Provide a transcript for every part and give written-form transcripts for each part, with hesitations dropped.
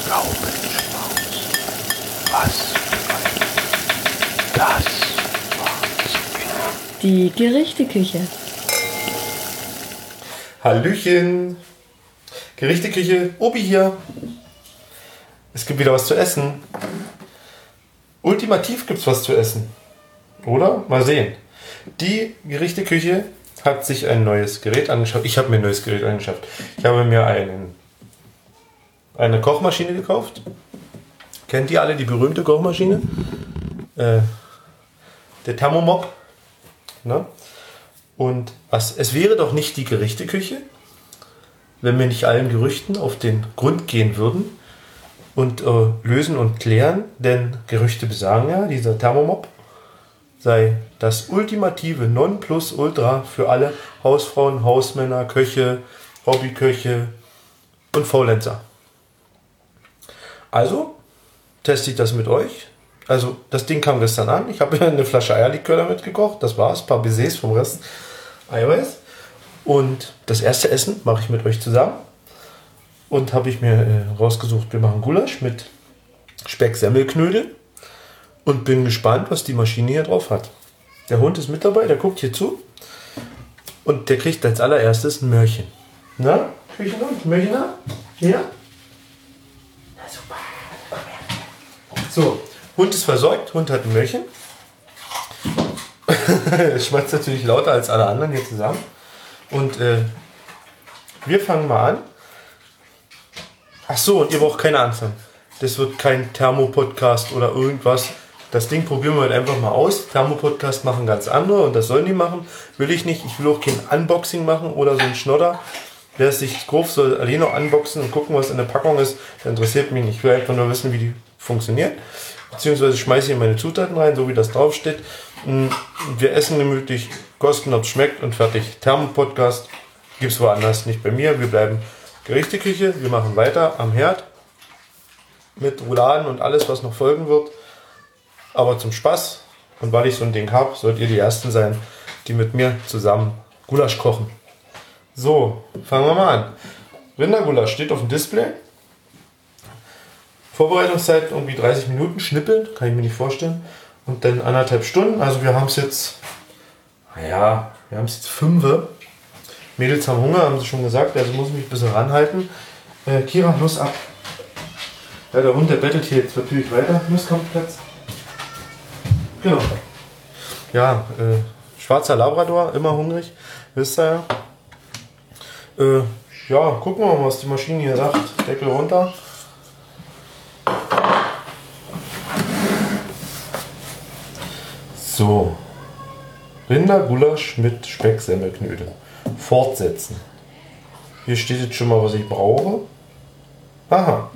Schnaubenschmaus. Was bedeutet das Wort? Die Gerichteküche. Hallöchen. Gerichteküche, Obi hier. Es gibt wieder was zu essen. Ultimativ gibt's was zu essen. Oder? Mal sehen. Die Gerichteküche hat sich ein neues Gerät angeschafft. Ich habe mir ein neues Gerät angeschafft. Ich habe mir eine Kochmaschine gekauft. Kennt ihr alle die berühmte Kochmaschine? Der Thermomop. Ne? Und es wäre doch nicht die Gerichteküche, wenn wir nicht allen Gerüchten auf den Grund gehen würden und lösen und klären. Denn Gerüchte besagen ja, dieser Thermomop sei das ultimative Nonplusultra für alle Hausfrauen, Hausmänner, Köche, Hobbyköche und Faulenzer. Also teste ich das mit euch. Also das Ding kam gestern an. Ich habe eine Flasche Eierlikör damit gekocht. Das war's. Ein paar Baisers vom Rest Eiweiß. Und das erste Essen mache ich mit euch zusammen. Und habe ich mir rausgesucht, wir machen Gulasch mit Speck-Semmelknödel. Und bin gespannt, was die Maschine hier drauf hat. Der Hund ist mit dabei, der guckt hier zu. Und der kriegt als allererstes ein Möhrchen. Na, Küchenhund, Möhrchen ab? Ja? Na super. So, Hund ist versorgt, Hund hat ein Möhrchen. Es schmatzt natürlich lauter als alle anderen hier zusammen. Und wir fangen mal an. Ach so, und ihr braucht keine Angst haben. Das wird kein Thermopodcast oder irgendwas. Das Ding probieren wir halt einfach mal aus. Thermopodcast machen ganz andere und das sollen die machen. Will ich nicht. Ich will auch kein Unboxing machen oder so ein Schnodder. Wer es sich kauft, soll alleine unboxen und gucken, was in der Packung ist. Das interessiert mich nicht. Ich will einfach nur wissen, wie die funktioniert. Beziehungsweise schmeiße ich meine Zutaten rein, so wie das draufsteht. Wir essen gemütlich, kosten, ob es schmeckt und fertig. Thermopodcast gibt es woanders, nicht bei mir. Wir bleiben Gerichteküche. Wir machen weiter am Herd mit Rouladen und alles, was noch folgen wird. Aber zum Spaß und weil ich so ein Ding habe, sollt ihr die Ersten sein, die mit mir zusammen Gulasch kochen. So, fangen wir mal an. Rindergulasch steht auf dem Display. Vorbereitungszeit irgendwie 30 Minuten, schnippeln, kann ich mir nicht vorstellen. Und dann 1,5 Stunden, also wir haben es jetzt, naja, wir haben es jetzt 5. Mädels haben Hunger, haben sie schon gesagt, also muss ich mich ein bisschen ranhalten. Kira, los ab. Ja, der Hund, der bettelt hier jetzt natürlich weiter. Los, kommt Platz. Genau. Ja, schwarzer Labrador, immer hungrig, wisst ihr ja. Ja, gucken wir mal, was die Maschine hier sagt. Deckel runter. So. Rindergulasch mit Speck-Semmelknödel. Fortsetzen. Hier steht jetzt schon mal, was ich brauche. Aha.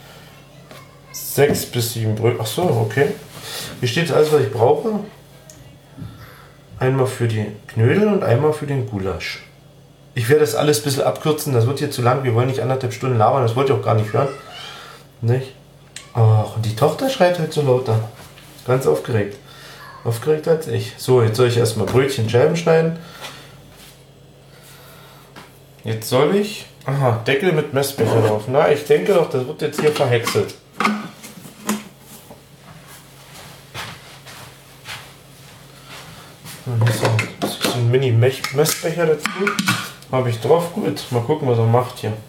6 bis 7 Brötchen. Ach so, okay. Hier steht alles, was ich brauche. Einmal für die Knödel und einmal für den Gulasch. Ich werde das alles ein bisschen abkürzen. Das wird hier zu lang. Wir wollen nicht 1,5 Stunden labern. Das wollt ihr auch gar nicht hören. Nicht? Ach, und die Tochter schreit halt so lauter. Ganz aufgeregt. Aufgeregter als ich. So, jetzt soll ich erstmal Brötchen Scheiben schneiden. Jetzt soll ich... Aha, Deckel mit Messbecher drauf. Na, ich denke doch, das wird jetzt hier verhäckselt. Hier ist so ein Mini-Messbecher dazu. Habe ich drauf. Gut, mal gucken, was er macht hier.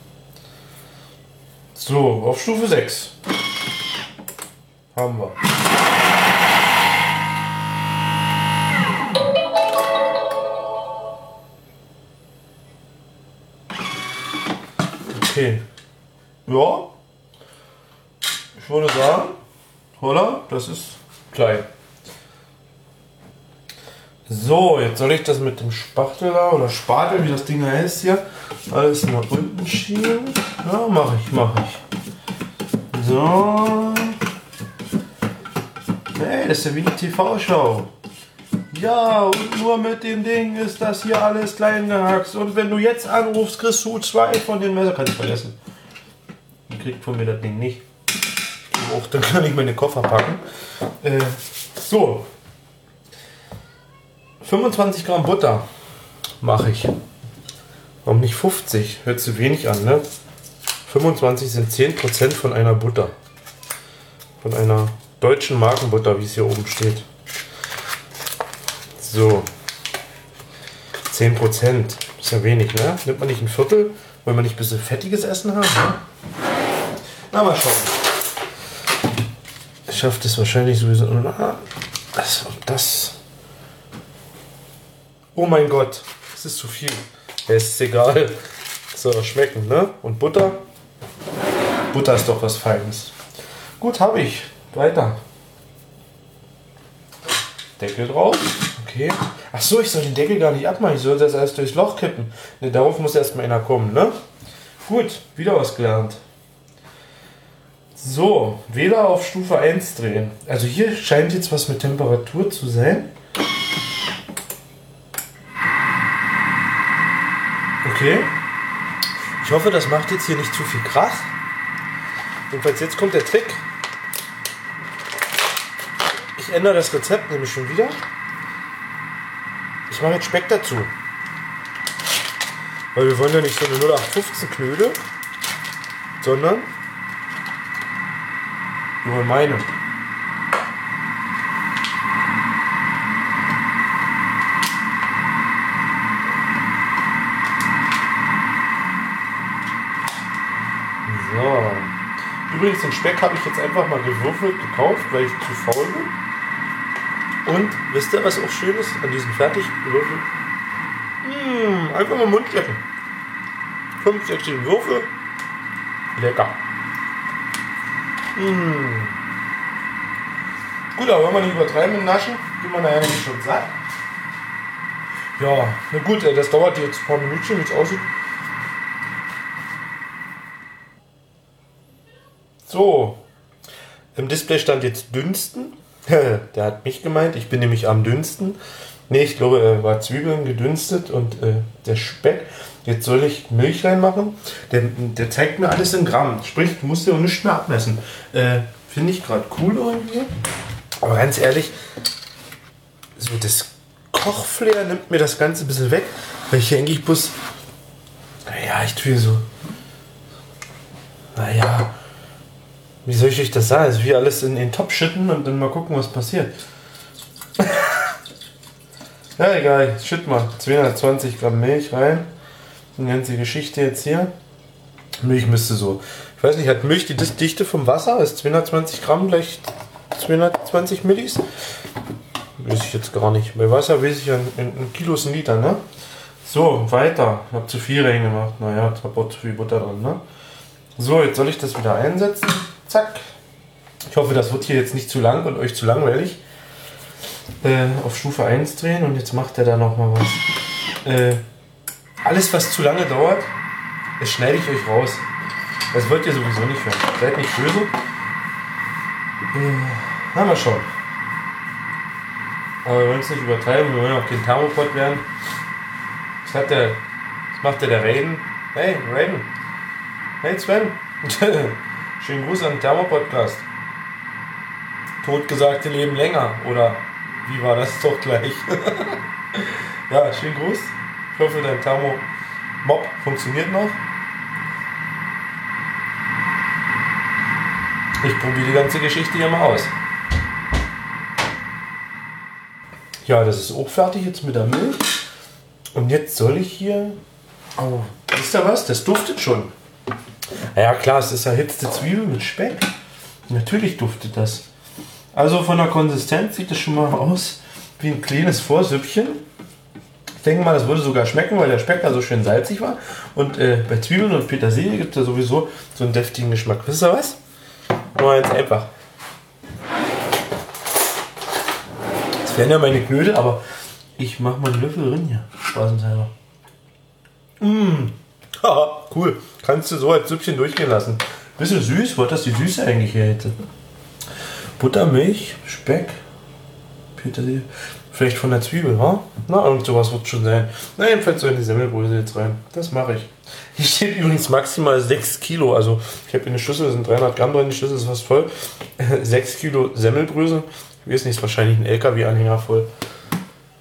So, auf Stufe 6. Haben wir. Okay. Ja. Ich würde sagen, holla, das ist klein. So, jetzt soll ich das mit dem Spachtel da oder Spatel, wie das Ding heißt hier, alles nach unten schieben. Ja, mache ich. So. Hey, das ist ja wie eine TV-Schau. Ja, und nur mit dem Ding ist das hier alles klein gehackst. Und wenn du jetzt anrufst, kriegst du 2 von den Messer. Kannst du vergessen. Ihr kriegt von mir das Ding nicht. Auch, dann kann ich meine Koffer packen. So. 25 Gramm Butter mache ich. Warum nicht 50? Hört sich wenig an, ne? 25 sind 10% von einer Butter. Von einer deutschen Markenbutter, wie es hier oben steht. So. 10%. Ist ja wenig, ne? Nimmt man nicht ein Viertel? Wollen wir nicht ein bisschen fettiges Essen haben? Ne? Na, mal schauen. Ich schaffe das wahrscheinlich sowieso. Das. Oh mein Gott. Das ist zu viel. Ja, ist egal. Soll doch schmecken, ne? Und Butter? Butter ist doch was Feines. Gut, habe ich. Weiter. Deckel drauf. Okay. Ach so, ich soll den Deckel gar nicht abmachen. Ich soll das erst durchs Loch kippen. Ne, darauf muss erstmal einer kommen, ne? Gut, wieder was gelernt. So, Wähler auf Stufe 1 drehen. Also hier scheint jetzt was mit Temperatur zu sein. Okay. Ich hoffe, das macht jetzt hier nicht zu viel Krach. Jedenfalls jetzt kommt der Trick. Ich ändere das Rezept nämlich schon wieder. Ich mache jetzt Speck dazu. Weil wir wollen ja nicht so eine 0815 Knödel, sondern wir wollen meine. So. Übrigens, den Speck habe ich jetzt einfach mal gewürfelt gekauft, weil ich zu faul bin. Und wisst ihr, was auch schön ist an diesem fertig gewürfelt? Einfach mal im Mund stecken. 5, 6 Würfel. Lecker. Gut, aber wenn wir nicht übertreiben mit Naschen, sind wir nachher nämlich schon satt. Ja, na gut, das dauert jetzt ein paar Minuten, wie es aussieht. So, im Display stand jetzt dünsten. Der hat mich gemeint, ich bin nämlich am dünsten. Ne, ich glaube, war Zwiebeln gedünstet und der Speck. Jetzt soll ich Milch reinmachen. Der zeigt mir alles in Gramm. Sprich, du musst ja auch nichts mehr abmessen. Finde ich gerade cool irgendwie. Aber ganz ehrlich, so das Kochflair nimmt mir das Ganze ein bisschen weg. Weil ich eigentlich bloß, naja, ich tue so, naja, wie soll ich euch das sagen? Also wie alles in den Topf schütten und dann mal gucken, was passiert. Ja, egal, ich schütte mal 220 Gramm Milch rein. Die ganze Geschichte jetzt hier. Milch müsste so, ich weiß nicht, hat Milch die Dichte vom Wasser? Ist 220 Gramm gleich 220 Millis? Weiß ich jetzt gar nicht. Bei Wasser weiß ich ja, ein Kilo ist ein Liter, ne? So, weiter. Ich habe zu viel reingemacht. Naja, ich habe auch zu viel Butter drin, ne? So, jetzt soll ich das wieder einsetzen. Zack. Ich hoffe, das wird hier jetzt nicht zu lang und euch zu langweilig. Auf Stufe 1 drehen und jetzt macht er da nochmal was. Alles, was zu lange dauert, das schneide ich euch raus. Das wollt ihr sowieso nicht hören. Seid nicht böse. Na, mal schauen. Aber wir wollen es nicht übertreiben, wir wollen auch kein Thermopod werden. Was macht der Raiden? Hey, Raiden. Hey, Sven. Schönen Gruß an den Thermopodcast. Totgesagte leben länger, oder wie war das doch gleich? Ja, schönen Gruß. Ich hoffe, dein Thermo-Mob funktioniert noch. Ich probiere die ganze Geschichte hier mal aus. Ja, das ist auch fertig jetzt mit der Milch. Und jetzt soll ich hier... Oh, wisst ihr was? Das duftet schon. Ja klar, es ist erhitzte Zwiebel mit Speck. Natürlich duftet das. Also von der Konsistenz sieht das schon mal aus wie ein kleines Vorsüppchen. Ich denke mal, das würde sogar schmecken, weil der Speck da so schön salzig war. Und bei Zwiebeln und Petersilie gibt es ja sowieso so einen deftigen Geschmack. Wisst ihr was? Nur ganz einfach. Das wären ja meine Knödel, aber ich mache mal einen Löffel drin hier. Spaßenshalber. Haha, cool. Kannst du so als Süppchen durchgehen lassen. Bisschen süß, wo hat das die Süße eigentlich her hätte? Butter, Milch, Speck, Petersilie. Vielleicht von der Zwiebel, wa? Na, irgend sowas wird schon sein. Na, jedenfalls so in die Semmelbrösel jetzt rein. Das mache ich. Hier steht übrigens maximal 6 Kilo. Also, ich habe hier eine Schüssel, da sind 300 Gramm drin, die Schüssel ist fast voll. 6 Kilo Semmelbrösel. Ich weiß nicht, ist wahrscheinlich ein LKW-Anhänger voll.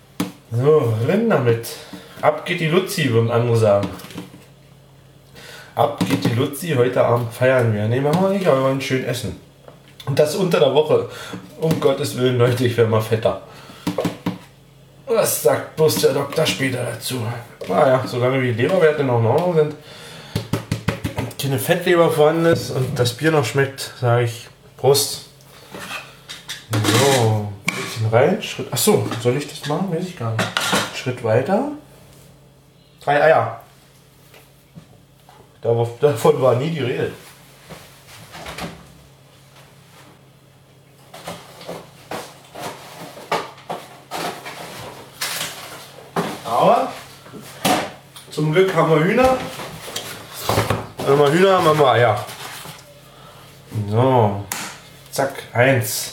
So, rein damit. Ab geht die Luzi, würden andere sagen. Ab geht die Luzi, heute Abend feiern wir. Ne, machen wir nicht, aber wir wollen schön essen. Und das unter der Woche. Um Gottes Willen, Leute, ich werde mal fetter. Was sagt bloß der Doktor später dazu? Naja, solange die Leberwerte noch in Ordnung sind und keine Fettleber vorhanden ist und das Bier noch schmeckt, sage ich Prost. So, ein bisschen rein. Schritt. Achso, soll ich das machen? Weiß ich gar nicht. Schritt weiter. 3 Eier. Davon war nie die Rede. Aber zum Glück haben wir Hühner. Wenn wir Hühner haben, haben wir Eier. So, zack, 1.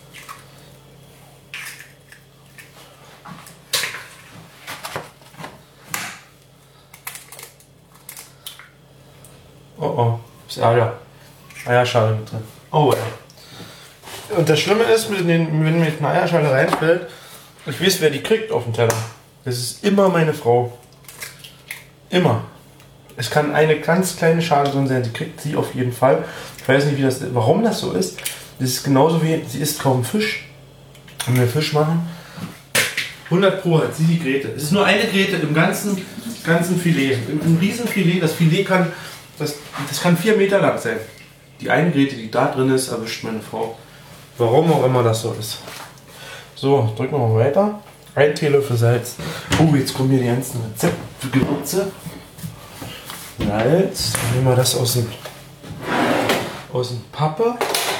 Oh oh, ist Eierschale mit drin. Oh ja. Und das Schlimme ist, wenn mir eine Eierschale reinfällt, ich weiß, wer die kriegt auf dem Teller. Das ist immer meine Frau. Immer. Es kann eine ganz kleine Schale drin sein, die kriegt sie auf jeden Fall. Ich weiß nicht, warum das so ist. Das ist genauso wie, sie isst kaum Fisch. Wenn wir Fisch machen, 100 Pro hat sie die Gräte. Es ist nur eine Gräte im ganzen Filet. Im Riesenfilet. Das Filet kann, das kann 4 Meter lang sein. Die eine Gräte, die da drin ist, erwischt meine Frau. Warum auch immer das so ist. So, drücken wir mal weiter. 1 Teelöffel Salz. Oh, jetzt kommen hier die ganzen Rezeptgewürze. Salz. Dann nehmen wir das aus dem Pappe.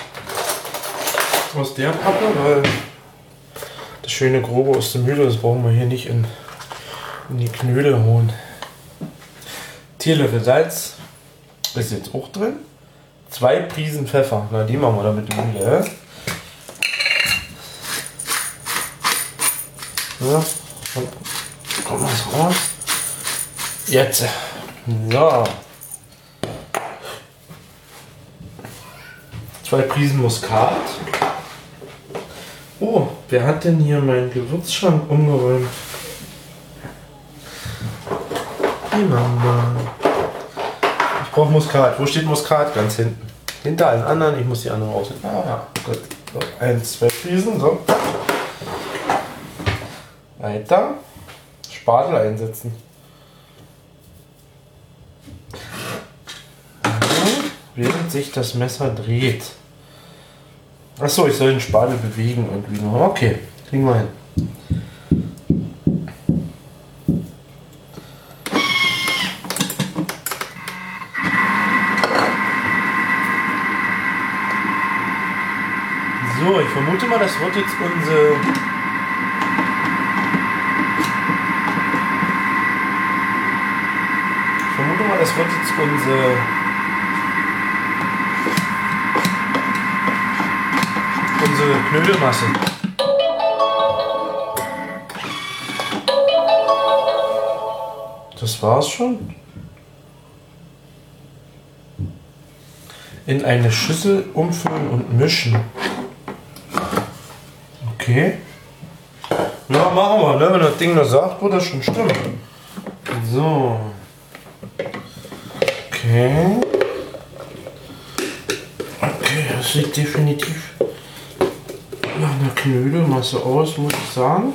Aus der Pappe, weil das schöne Grobe aus der Mühle, das brauchen wir hier nicht in die Knödel hauen. Teelöffel Salz ist jetzt auch drin. 2 Prisen Pfeffer. Na, die machen wir damit in die Mühle. Ja, und kommt was raus. Jetzt. So. 2 Prisen Muskat. Oh, wer hat denn hier meinen Gewürzschrank umgeräumt? Die Mama. Ich brauche Muskat. Wo steht Muskat? Ganz hinten. Hinter allen anderen. Ich muss die anderen rausnehmen. Ah ja, gut. So, 1, 2 Prisen. So. Weiter. Spatel einsetzen. Während sich das Messer dreht. Achso, ich soll den Spatel bewegen irgendwie noch. Okay, kriegen wir hin. So, ich vermute mal, das wird jetzt unsere... unsere Knödelmasse. Das war's schon. In eine Schüssel umfüllen und mischen. Okay. Ja, machen wir, ne? Wenn das Ding das sagt, wird das schon stimmen. So. Okay. Okay, das sieht definitiv nach einer Knödelmasse aus, muss ich sagen.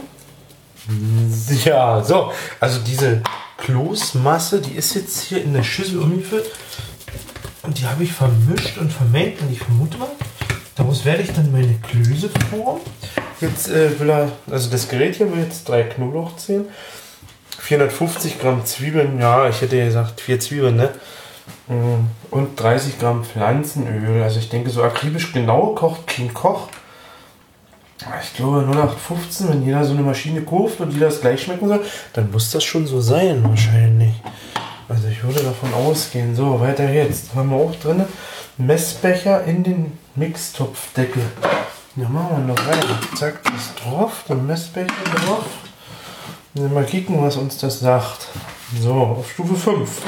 Ja, so. Also diese Kloßmasse, die ist jetzt hier in der Schüssel umgefüllt. Und die habe ich vermischt und vermengt. Und ich vermute mal, daraus werde ich dann meine Klöße formen. Jetzt also das Gerät hier will jetzt 3 Knoblauchzehen. 450 Gramm Zwiebeln, ja, ich hätte gesagt 4 Zwiebeln, ne? Und 30 Gramm Pflanzenöl. Also ich denke, so akribisch genau kocht kein Koch. Ich glaube 0815, wenn jeder so eine Maschine kauft und die das gleich schmecken soll, dann muss das schon so sein wahrscheinlich. Also ich würde davon ausgehen. So, weiter jetzt. Haben wir auch drin. Messbecher in den Mixtopfdeckel. Ja, machen wir noch rein. Zack, das drauf. Der Messbecher drauf. Und mal kicken, was uns das sagt. So, auf Stufe 5.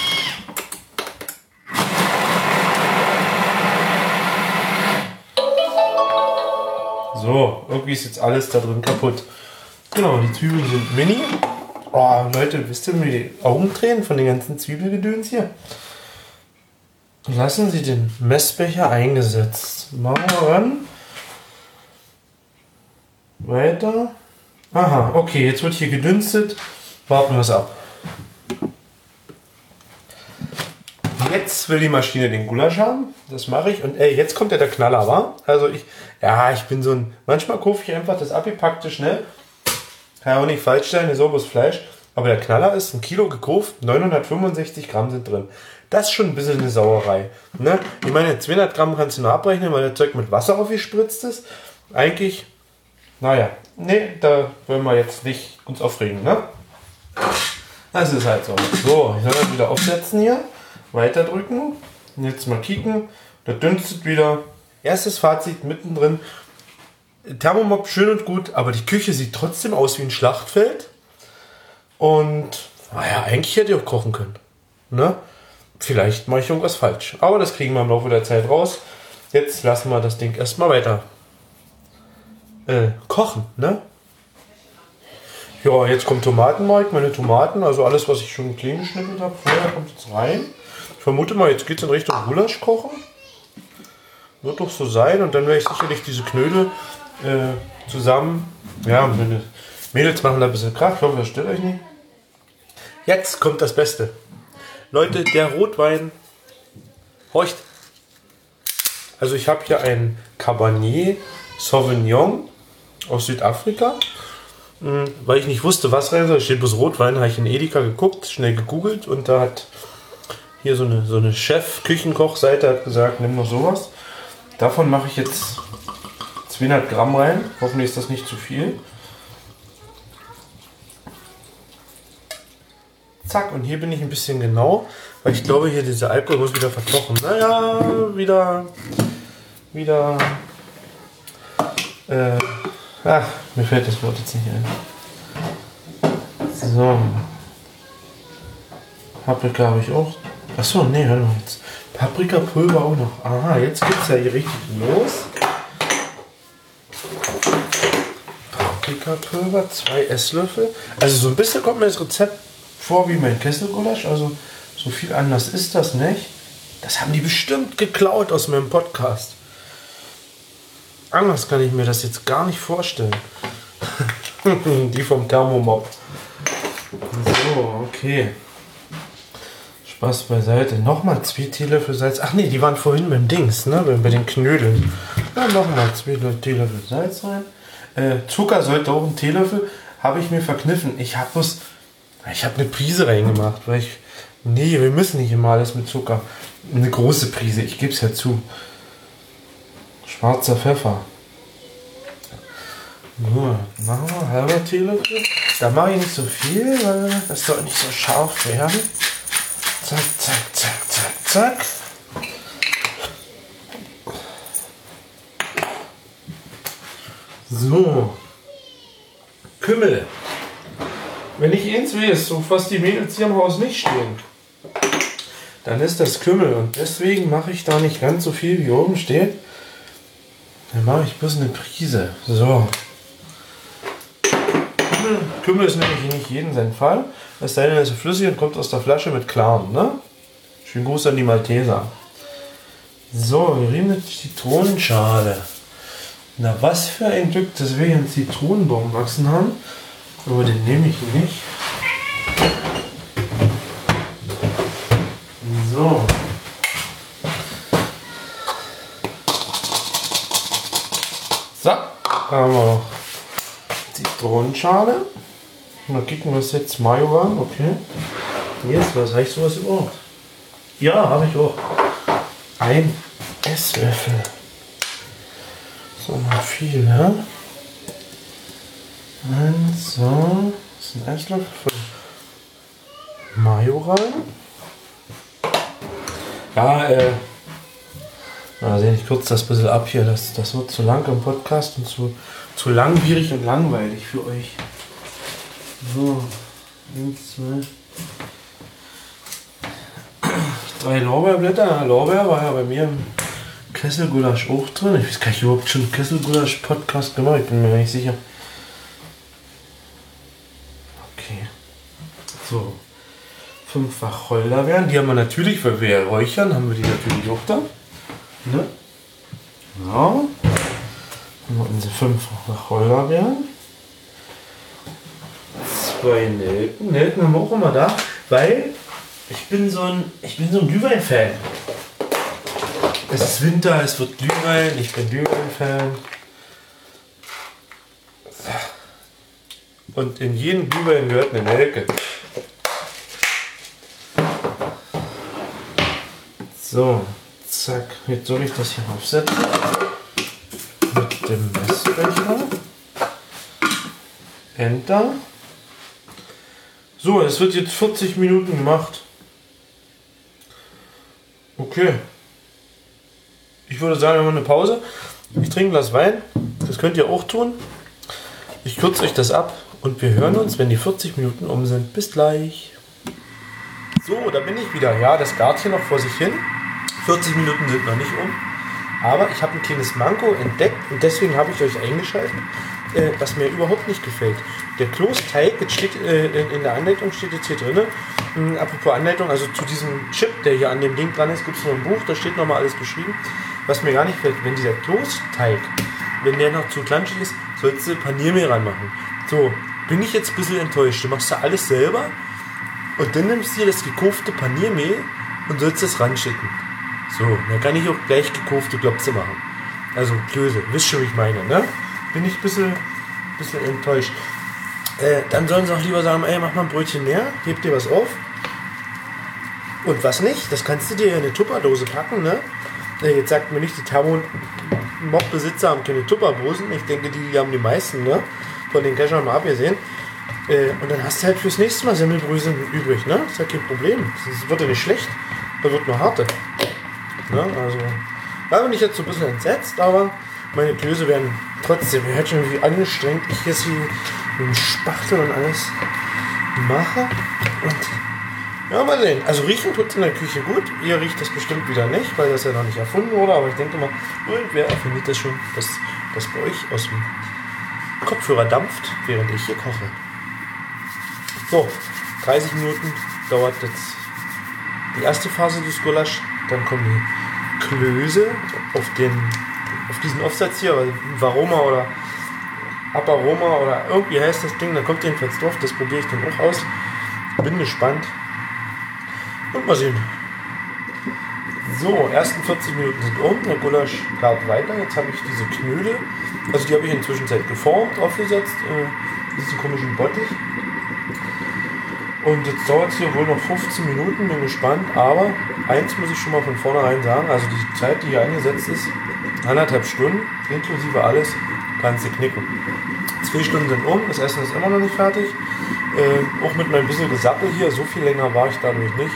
So, irgendwie ist jetzt alles da drin kaputt. Genau, die Zwiebeln sind mini. Oh, Leute, wisst ihr, mir die Augen drehen von den ganzen Zwiebelgedöns hier? lassen Sie den Messbecher eingesetzt. Machen wir ran. Weiter. Aha, okay, jetzt wird hier gedünstet. Warten wir es ab. Jetzt will die Maschine den Gulasch haben. Das mache ich. Und jetzt kommt ja der Knaller, wa? Also ich bin so ein... Manchmal kaufe ich einfach das abgepackte schnell. Kann ja auch nicht falsch sein, ein sauberes Fleisch. Aber der Knaller ist 1 Kilo gekauft, 965 Gramm sind drin. Das ist schon ein bisschen eine Sauerei. Ne? Ich meine, 200 Gramm kannst du nur abrechnen, weil das Zeug mit Wasser aufgespritzt ist. Eigentlich, naja, nee, da wollen wir jetzt nicht uns aufregen, ne? Das ist halt so. So, ich soll das wieder aufsetzen hier. Weiter drücken. Und jetzt mal kicken. Das dünstet wieder. Erstes Fazit mittendrin. Thermomop schön und gut, aber die Küche sieht trotzdem aus wie ein Schlachtfeld. Und naja, eigentlich hätte ich auch kochen können. Ne? Vielleicht mache ich irgendwas falsch. Aber das kriegen wir im Laufe der Zeit raus. Jetzt lassen wir das Ding erstmal weiter kochen. Ne? Ja, jetzt kommt Tomatenmark, meine Tomaten, also alles, was ich schon klein geschnippelt habe. Vorher kommt jetzt rein. Ich vermute mal, jetzt geht es in Richtung Gulasch kochen. Wird doch so sein. Und dann werde ich sicherlich diese Knödel zusammen. Ja, meine Mädels machen da ein bisschen Kraft. Ich hoffe, das stört euch nicht. Jetzt kommt das Beste. Leute, der Rotwein. Horcht. Also ich habe hier einen Cabernet Sauvignon aus Südafrika. Weil ich nicht wusste, was rein soll. Steht bloß Rotwein. Habe ich in Edeka geguckt, schnell gegoogelt. Und da hat hier so eine Chef-Küchenkoch-Seite hat gesagt, nimm noch sowas. Davon mache ich jetzt 200 Gramm rein. Hoffentlich ist das nicht zu viel. Zack, und hier bin ich ein bisschen genau, weil ich glaube, hier dieser Alkohol muss wieder verkochen. Naja, mir fällt das Wort jetzt nicht ein. So. Paprika habe ich auch. Achso, nee, hör mal jetzt. Paprikapulver auch noch. Aha, jetzt geht's ja hier richtig los. Paprikapulver, 2 Esslöffel. Also so ein bisschen kommt mir das Rezept vor wie mein Kesselgulasch. Also so viel anders ist das nicht. Das haben die bestimmt geklaut aus meinem Podcast. Anders kann ich mir das jetzt gar nicht vorstellen. Die vom Thermomop. So, okay. Spaß beiseite. Nochmal 2 Teelöffel Salz. Ach nee, die waren vorhin beim Dings, ne? Bei den Knödeln. Ja, nochmal 2 Teelöffel Salz rein. Zucker sollte auch ein Teelöffel. Habe ich mir verkniffen. Ich habe eine Prise reingemacht, weil nee, wir müssen nicht immer alles mit Zucker. Eine große Prise, ich gebe es ja zu. Schwarzer Pfeffer. Nur, machen wir halber Teelöffel. Da mache ich nicht so viel, weil das soll nicht so scharf werden. Zack, zack, zack, zack, zack. So. Kümmel. Wenn ich eins weiß, so was die Mädels hier im Haus nicht stehen, dann ist das Kümmel. Und deswegen mache ich da nicht ganz so viel, wie oben steht. Dann mache ich bloß eine Prise. So. Kümmel ist nämlich nicht jeden sein Fall. Es sei denn, es ist flüssig und kommt aus der Flasche mit klarem. Ne? Schönen Gruß an die Malteser. So, wir reden mit Zitronenschale. Na, was für ein Glück, dass wir hier einen Zitronenbaum wachsen haben. Aber den nehme ich nicht. So. So, haben wir noch Zitronenschale. Mal gucken, was jetzt Mayo war. Okay. Jetzt, was heißt sowas überhaupt? Ja, habe ich auch. 1 Esslöffel. So, mal viel, ne? Und so. Das ist ein Esslöffel von Mayo rein. Ja, mal sehen, ich kürze das ein bisschen ab hier. Das wird zu lang im Podcast und zu langwierig und langweilig für euch. So, 1, 2, 3 Lorbeerblätter. Lorbeer war ja bei mir im Kesselgulasch auch drin. Ich weiß gar nicht, überhaupt schon Kesselgulasch-Podcast gemacht. Ich bin mir nicht sicher. Okay. So. 5 Wacholderbeeren. Die haben wir natürlich, weil wir ja räuchern, haben wir die natürlich auch da. Ne? Ja. Haben wir unsere 5 Wacholderbeeren. 2 Nelken. Nelken haben wir auch immer da, weil ich bin so ein Glühwein-Fan. Es ist Winter, es wird Glühwein, ich bin Glühwein-Fan. Und in jedem Glühwein gehört eine Nelke. So, zack, jetzt soll ich das hier aufsetzen. Mit dem Messbecher. Enter. So, es wird jetzt 40 Minuten gemacht. Okay. Ich würde sagen, wir machen eine Pause. Ich trinke ein Glas Wein. Das könnt ihr auch tun. Ich kürze euch das ab und wir hören uns, wenn die 40 Minuten um sind. Bis gleich. So, da bin ich wieder. Ja, das gart hier noch vor sich hin. 40 Minuten sind noch nicht um. Aber ich habe ein kleines Manko entdeckt und deswegen habe ich euch eingeschaltet, was mir überhaupt nicht gefällt. Der Kloßteig, jetzt steht in der Anleitung steht jetzt hier drin, apropos Anleitung, also zu diesem Chip, der hier an dem Ding dran ist, gibt es noch ein Buch, da steht nochmal alles beschrieben. Was mir gar nicht gefällt, wenn dieser Kloßteig, wenn der noch zu klanschig ist, sollst du Paniermehl ranmachen. So, bin ich jetzt ein bisschen enttäuscht. Du machst da alles selber und dann nimmst du dir das gekaufte Paniermehl und sollst das ranschicken. So, dann kann ich auch gleich gekaufte Klopse machen. Also Klöße, wisst schon, wie ich meine, ne? Bin ich ein bisschen enttäuscht. Dann sollen sie auch lieber sagen, ey, mach mal ein Brötchen mehr, heb dir was auf. Und was nicht, das kannst du dir in eine Tupperdose packen, ne? Jetzt sagt mir nicht, die Thermomix-Besitzer haben keine Tupperdosen. Ich denke, die haben die meisten, ne? Von den Cashern mal abgesehen. Und dann hast du halt fürs nächste Mal Semmelbröseln übrig, ne? Ist ja kein Problem. Das wird ja nicht schlecht. Da wird nur harte. Ne? Also, da bin ich jetzt so ein bisschen entsetzt, aber meine Klöße werden trotzdem, ihr hört schon, wie angestrengt ich jetzt hier mit dem Spachtel und alles mache. Und ja, mal sehen. Also riechen tut es in der Küche gut. Ihr riecht das bestimmt wieder nicht, weil das ja noch nicht erfunden wurde. Aber ich denke mal, irgendwer erfindet das schon, dass das bei euch aus dem Kopfhörer dampft, während ich hier koche. So, 30 Minuten dauert jetzt die erste Phase des Gulasch. Dann kommen die Klöße auf diesen Aufsatz hier, Varoma oder Aparoma oder irgendwie heißt das Ding. Dann kommt jedenfalls drauf. Das probiere ich dann auch aus. Bin gespannt. Und mal sehen. So, ersten 40 Minuten sind um. Der Gulasch gart weiter. Jetzt habe ich diese Knödel. Also die habe ich inzwischen geformt, aufgesetzt. Diesen komischen Bottich. Und jetzt dauert es hier wohl noch 15 Minuten. Bin gespannt. Aber eins muss ich schon mal von vornherein sagen. Also die Zeit, die hier angesetzt ist, 1,5 Stunden, inklusive alles, kannst du knicken. 2 Stunden sind um. Das Essen ist immer noch nicht fertig. Auch mit meinem bisschen Gesappel hier. So viel länger war ich dadurch nicht.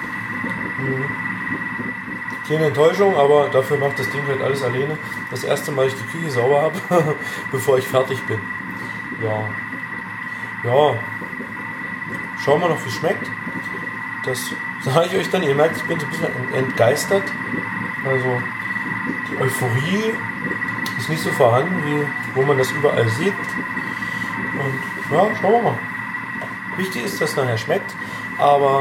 Keine Enttäuschung, aber dafür macht das Ding halt alles alleine. Das erste Mal, ich die Küche sauber habe, bevor ich fertig bin. Ja. Schauen wir noch, wie es schmeckt. Das sage ich euch dann. Ihr merkt, ich bin so ein bisschen entgeistert. Also die Euphorie ist nicht so vorhanden, wie wo man das überall sieht. Und ja, schauen wir mal. Wichtig ist, dass es nachher schmeckt. Aber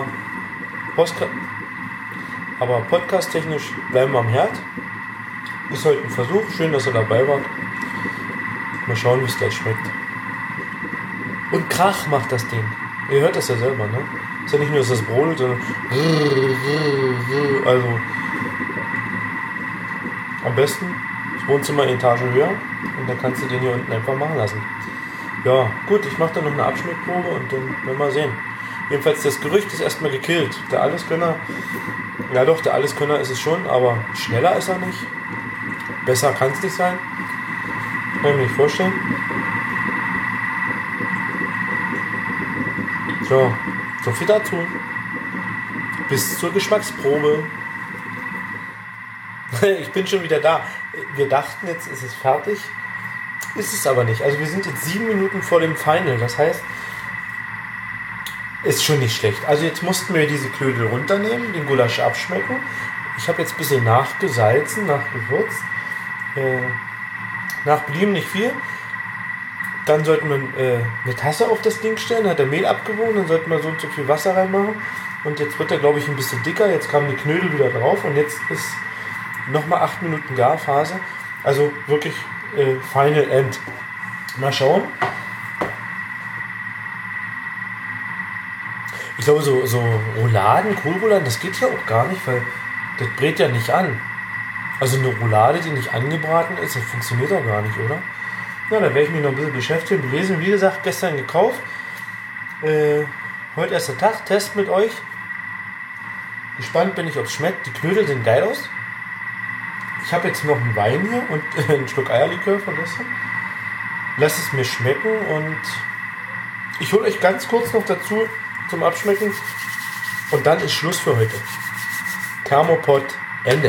podcast-technisch bleiben wir am Herd. Ist heute ein Versuch. Schön, dass ihr dabei wart. Mal schauen, wie es gleich schmeckt. Und Krach macht das Ding. Ihr hört das ja selber, ne? Ist ja nicht nur, dass das brodelt, sondern also am besten das Wohnzimmer eine Etage höher und dann kannst du den hier unten einfach machen lassen. Ja, gut, ich mache dann noch eine Abschnittprobe und dann werden wir mal sehen. Jedenfalls, das Gerücht ist erstmal gekillt. Der Alleskönner, ja doch, der Alleskönner ist es schon, aber schneller ist er nicht. Besser kann es nicht sein. Kann ich mir nicht vorstellen. So viel dazu. Bis zur Geschmacksprobe. Ich bin schon wieder da. Wir dachten, jetzt ist es fertig. Ist es aber nicht. Also wir sind jetzt 7 Minuten vor dem Final. Das heißt, ist schon nicht schlecht. Also jetzt mussten wir diese Klödel runternehmen, den Gulasch abschmecken. Ich habe jetzt ein bisschen nachgesalzen, nachgewürzt. Nachblieben nicht viel. Dann sollten wir eine Tasse auf das Ding stellen, dann hat der Mehl abgewogen, dann sollten wir so und so viel Wasser reinmachen. Und jetzt wird er, glaube ich, ein bisschen dicker. Jetzt kamen die Knödel wieder drauf und jetzt ist nochmal 8 Minuten Garphase. Also wirklich Final End. Mal schauen. Ich glaube, so Rouladen, Kohlrouladen, das geht ja auch gar nicht, weil das brät ja nicht an. Also eine Roulade, die nicht angebraten ist, das funktioniert doch gar nicht, oder? Ja, da werde ich mich noch ein bisschen beschäftigen, belesen. Wie gesagt, gestern gekauft. Heute erster Tag, Test mit euch. Gespannt bin ich, ob es schmeckt. Die Knödel sehen geil aus. Ich habe jetzt noch einen Wein hier und einen Schluck Eierlikör von gestern. Lasst es mir schmecken und ich hole euch ganz kurz noch dazu zum Abschmecken. Und dann ist Schluss für heute. Thermopod, Ende.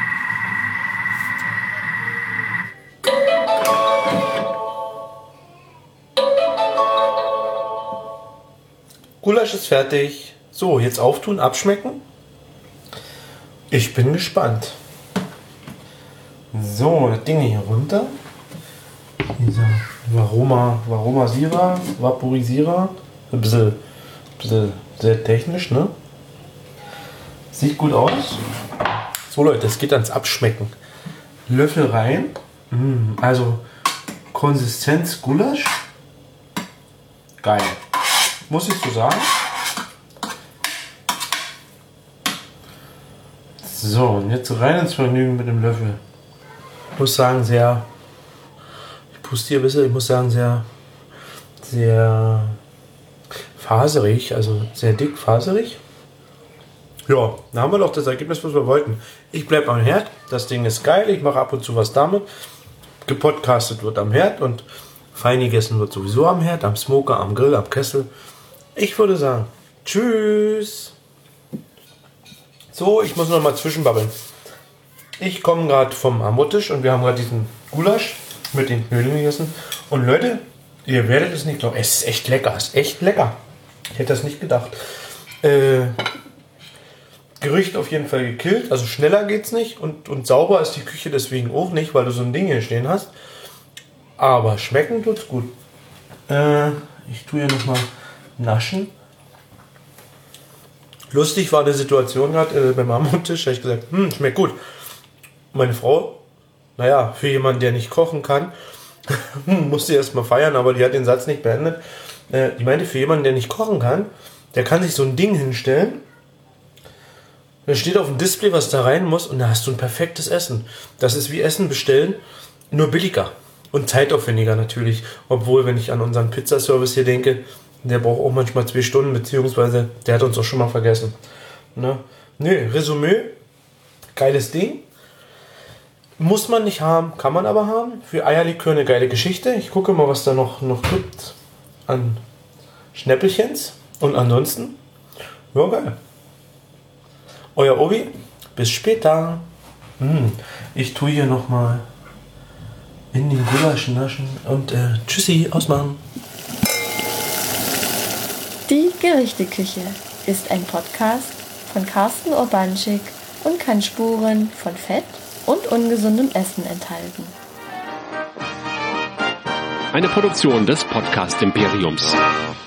Gulasch ist fertig. So, jetzt auftun, abschmecken. Ich bin gespannt. So, das Ding hier runter. Dieser Vaporisierer. Ein bisschen sehr technisch, ne? Sieht gut aus. So Leute, es geht ans Abschmecken. Löffel rein. Also Konsistenz Gulasch. Geil. Muss ich so sagen. So, und jetzt rein ins Vergnügen mit dem Löffel. Ich muss sagen, ich puste hier ein bisschen, ich muss sagen, sehr faserig, also sehr dick faserig. Ja, da haben wir doch das Ergebnis, was wir wollten. Ich bleibe am Herd, das Ding ist geil, ich mache ab und zu was damit. Gepodcastet wird am Herd und fein gegessen wird sowieso am Herd, am Smoker, am Grill, am Kessel. Ich würde sagen, tschüss. So, ich muss noch mal zwischenbabbeln. Ich komme gerade vom Amuttisch und wir haben gerade diesen Gulasch mit den Knödeln gegessen. Und Leute, ihr werdet es nicht glauben, es ist echt lecker, Ich hätte das nicht gedacht. Gerücht auf jeden Fall gekillt, also schneller geht's nicht und sauber ist die Küche deswegen auch nicht, weil du so ein Ding hier stehen hast. Aber schmecken tut's gut. Ich tue hier nochmal naschen. Lustig war eine Situation gerade beim Amuttisch, da habe ich gesagt, schmeckt gut. Meine Frau, naja, für jemanden, der nicht kochen kann, musste erst mal feiern, aber die hat den Satz nicht beendet. Die meinte, für jemanden, der nicht kochen kann, der kann sich so ein Ding hinstellen. Da steht auf dem Display, was da rein muss und da hast du ein perfektes Essen. Das ist wie Essen bestellen, nur billiger und zeitaufwendiger natürlich. Obwohl, wenn ich an unseren Pizzaservice hier denke, der braucht auch manchmal 2 Stunden, beziehungsweise der hat uns auch schon mal vergessen. Ne? Nö, Resümee, geiles Ding. Muss man nicht haben, kann man aber haben. Für Eierlikör eine geile Geschichte. Ich gucke mal, was da noch gibt an Schnäppelchens. Und ansonsten, ja geil. Euer Obi, bis später. Ich tue hier nochmal in den Gulasch naschen und tschüssi, ausmachen. Die Gerichteküche ist ein Podcast von Carsten Urbanschik und kann Spuren von Fett und ungesundem Essen enthalten. Eine Produktion des Podcast Imperiums.